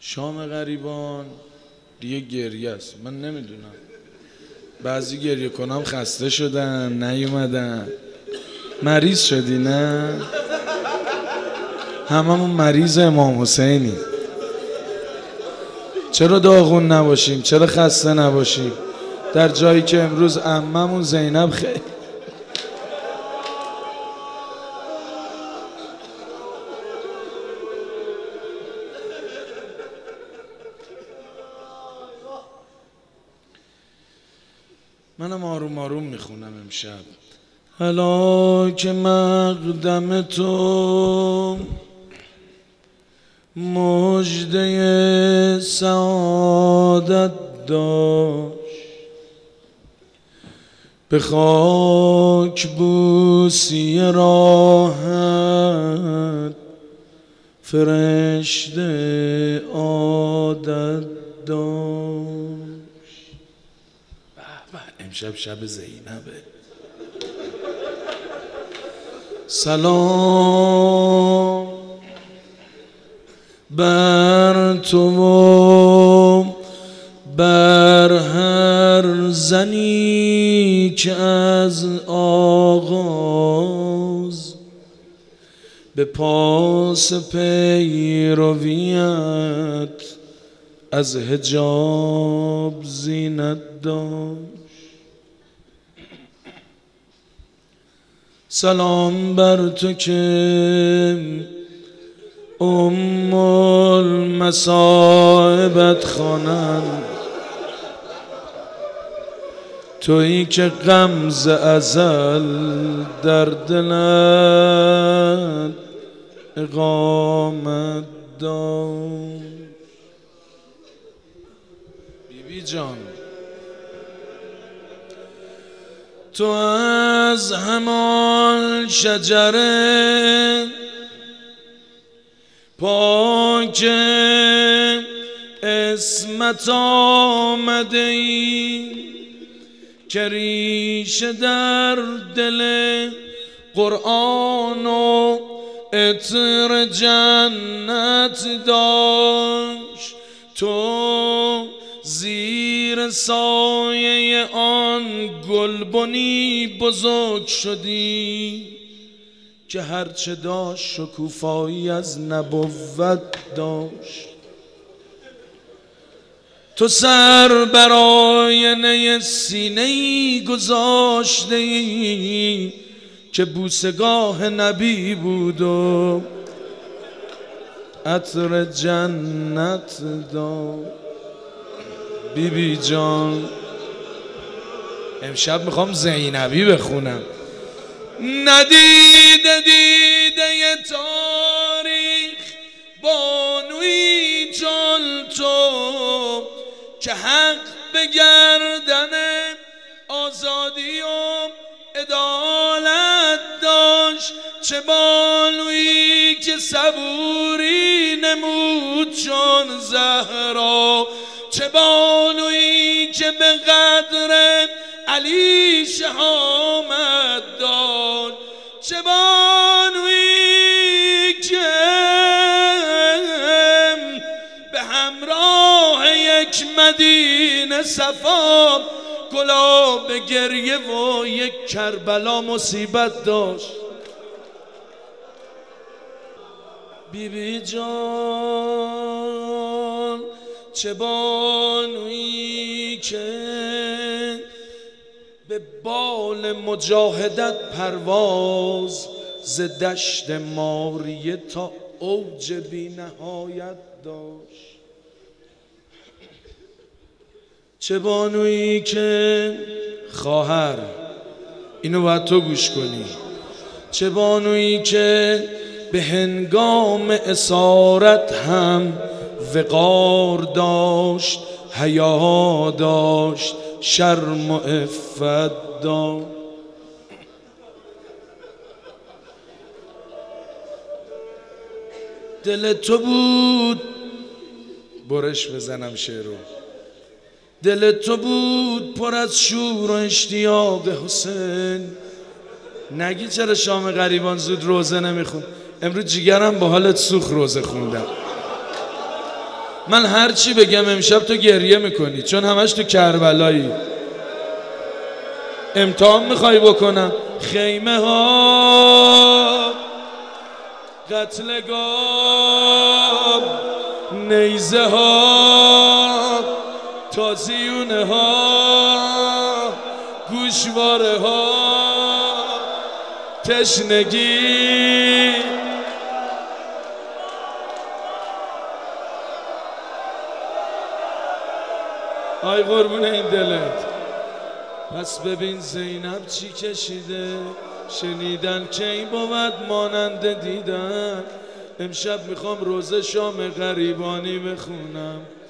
شام غریبان دیگه گریه است. من نمیدونم، بعضی گریه کنم خسته شدن نیومدن. مریض شدی نه؟ هممون مریض امام حسینی. چرا داغون نباشیم؟ چرا خسته نباشیم؟ در جایی که امروز عممون زینب خیلی منم آروم آروم میخونم امشب. هلاک مقدم تو مژده سعادت داشت، به خاک بوسی راحت فرشته عادت داشت. امشب شب زینبه. سلام بر تو و بر هر زنی که از آغاز به پاس پیرویت از حجاب زینت داشت. سلام بر تو که المصائبت خوانند، تویی که غمز ازل در دلت اقامت داشت. بیبی جان تو از همان شجره پاک اسمت آمده ای که ریشه در دل قرآن و عطر جنت داشت. تو زیر سایه آن گلبنی بزرگ شدی که هرچه داشت شکوفایی از نبوت داشت. تو سر بر آینه سینه‌ای گذاشتی که بوسگاه نبی بود و عطر جنت داشت. بیبی جان امشب میخوام زینبی بخونم. ندیده دیده تاریخ بانوی چون تو که حق به گردن آزادی و عدالت داشت. چه بانوی که صبوری نمود چون زهرا، چه بانوی که به قدر علی شهامت داد، چه بانوی که به همراه یک مدینه صفا گلاب گریه و یک کربلا مصیبت داشت. بیبی جان چه بانویی که به بال مجاهدت پرواز ز دشت ماریه تا اوج بی نهایت داشت. چه بانویی که خواهر اینو باید تو گوش کنی، چه بانویی که به هنگام اسارت هم وقار داشت، حیا داشت، شرم و عفت داشت. دل تو بود برش بزنم شعرو، دل تو بود پر از شور و اشتیاق حسین. نگی چرا شام غریبان زود روزه نمیخون؟ امروز جیگرم با حالت سوخت روزه خوندم. من هر چی بگم امشب تو گریه میکنی، چون همش تو کربلایی. امتحان میخوای بکنم؟ خیمه ها، قتلگاه، نیزه ها، تازیونه ها، گوشواره ها، تشنگی. آی قربون این دلت. پس ببین زینب چی کشیده، شنیدن کی بود مانند دیدن. امشب میخوام روز شام غریبانی بخونم.